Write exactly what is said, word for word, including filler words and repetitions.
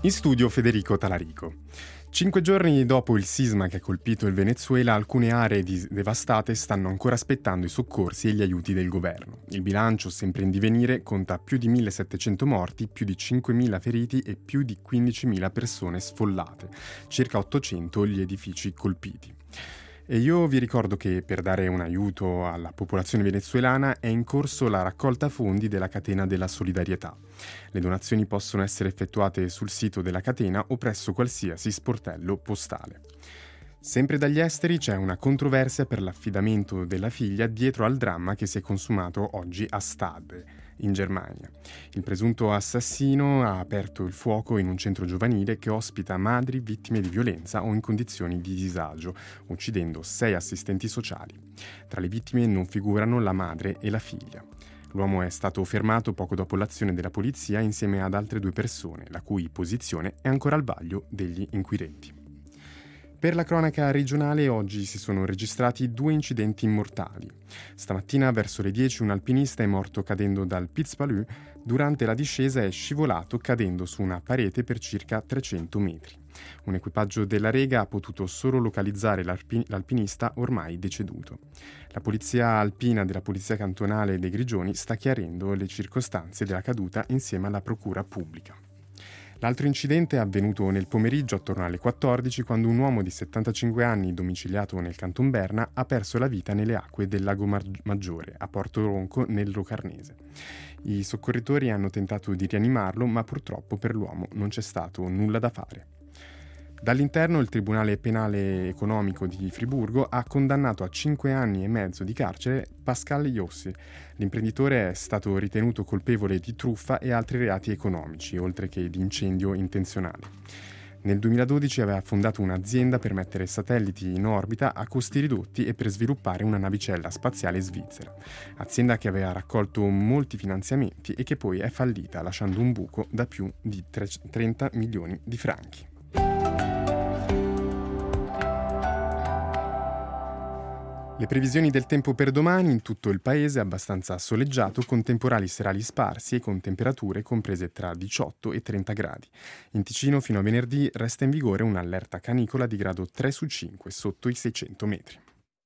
In studio Federico Talarico. Cinque giorni dopo il sisma che ha colpito il Venezuela, alcune aree dis- devastate stanno ancora aspettando i soccorsi e gli aiuti del governo. Il bilancio, sempre in divenire, conta più di millesettecento morti, più di cinquemila feriti e più di quindicimila persone sfollate, circa ottocento gli edifici colpiti. E io vi ricordo che per dare un aiuto alla popolazione venezuelana è in corso la raccolta fondi della catena della solidarietà. Le donazioni possono essere effettuate sul sito della catena o presso qualsiasi sportello postale. Sempre dagli esteri c'è una controversia per l'affidamento della figlia dietro al dramma che si è consumato oggi a Stade, in Germania. Il presunto assassino ha aperto il fuoco in un centro giovanile che ospita madri vittime di violenza o in condizioni di disagio, uccidendo sei assistenti sociali. Tra le vittime non figurano la madre e la figlia. L'uomo è stato fermato poco dopo l'azione della polizia insieme ad altre due persone, la cui posizione è ancora al vaglio degli inquirenti. Per la cronaca regionale oggi si sono registrati due incidenti mortali. Stamattina verso le dieci un alpinista è morto cadendo dal Piz Palu, durante la discesa è scivolato cadendo su una parete per circa trecento metri. Un equipaggio della Rega ha potuto solo localizzare l'alpi- l'alpinista ormai deceduto. La polizia alpina della Polizia Cantonale dei Grigioni sta chiarendo le circostanze della caduta insieme alla procura pubblica. L'altro incidente è avvenuto nel pomeriggio attorno alle quattordici quando un uomo di settantacinque anni domiciliato nel Canton Berna ha perso la vita nelle acque del Lago Maggiore a Porto Ronco nel Locarnese. I soccorritori hanno tentato di rianimarlo ma purtroppo per l'uomo non c'è stato nulla da fare. Dall'interno il Tribunale Penale Economico di Friburgo ha condannato a cinque anni e mezzo di carcere Pascal Iossi. L'imprenditore è stato ritenuto colpevole di truffa e altri reati economici, oltre che di incendio intenzionale. Nel duemiladodici aveva fondato un'azienda per mettere satelliti in orbita a costi ridotti e per sviluppare una navicella spaziale svizzera. Azienda che aveva raccolto molti finanziamenti e che poi è fallita, lasciando un buco da più di trenta milioni di franchi. Le previsioni del tempo per domani in tutto il paese abbastanza soleggiato con temporali serali sparsi e con temperature comprese tra diciotto e trenta gradi. In Ticino fino a venerdì resta in vigore un'allerta canicola di grado tre su cinque sotto i seicento metri.